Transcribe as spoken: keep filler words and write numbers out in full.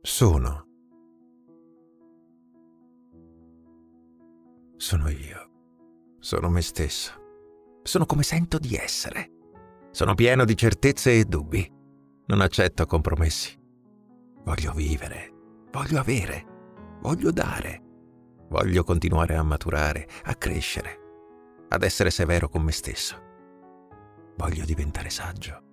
Sono. Sono io. Sono me stesso. Sono come sento di essere. Sono pieno di certezze e dubbi. Non accetto compromessi. Voglio vivere. Voglio avere. Voglio dare. Voglio continuare a maturare, a crescere, ad essere severo con me stesso. Voglio diventare saggio.